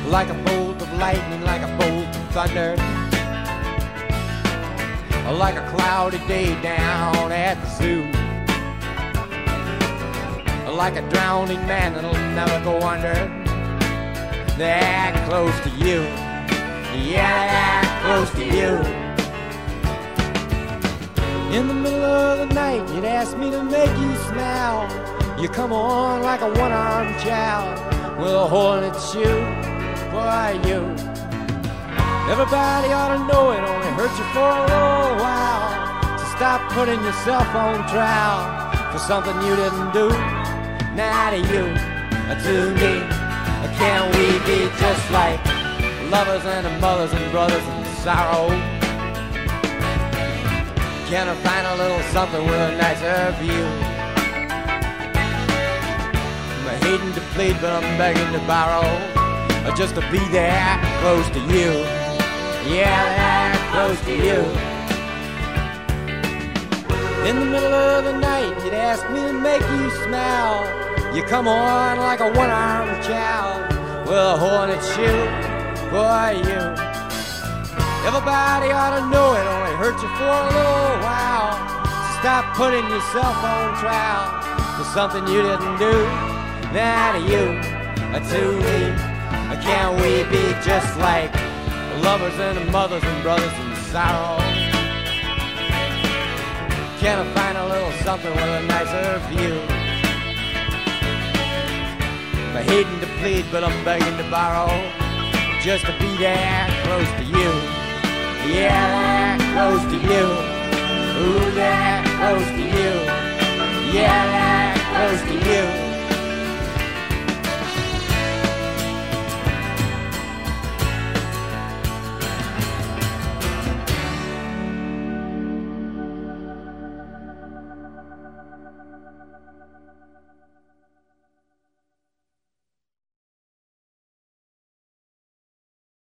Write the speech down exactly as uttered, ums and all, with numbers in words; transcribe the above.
like a bolt of lightning, like a bolt of thunder, like a cloudy day down at the zoo, like a drowning man that'll never go under. That close to you, yeah, that close to you. In the middle of the night, you'd ask me to make you smile. You come on like a one-armed child with a hole in its shoe. Boy, you. Everybody ought to know it only hurt you for a little while. So stop putting yourself on trial for something you didn't do. Now to you, to me, can't we be just like lovers and mothers and brothers in sorrow? Can I find a little something with a nicer view? I'm hating to plead, but I'm begging to borrow, just to be that close to you. Yeah, that close to you. In the middle of the night, you'd ask me to make you smile. You come on like a one-armed child with a hole in its shoe. Boy, you. Everybody ought to know it only hurt you for a little while. So stop putting yourself on trial for something you didn't do. Now to you, to me, can't we be just like lovers and mothers and brothers in sorrow? Can I find a little something with a nicer view? I'm hating to plead, but I'm begging to borrow, just to be that close to you. Yeah, that close to you. Ooh, that close to you. Yeah, that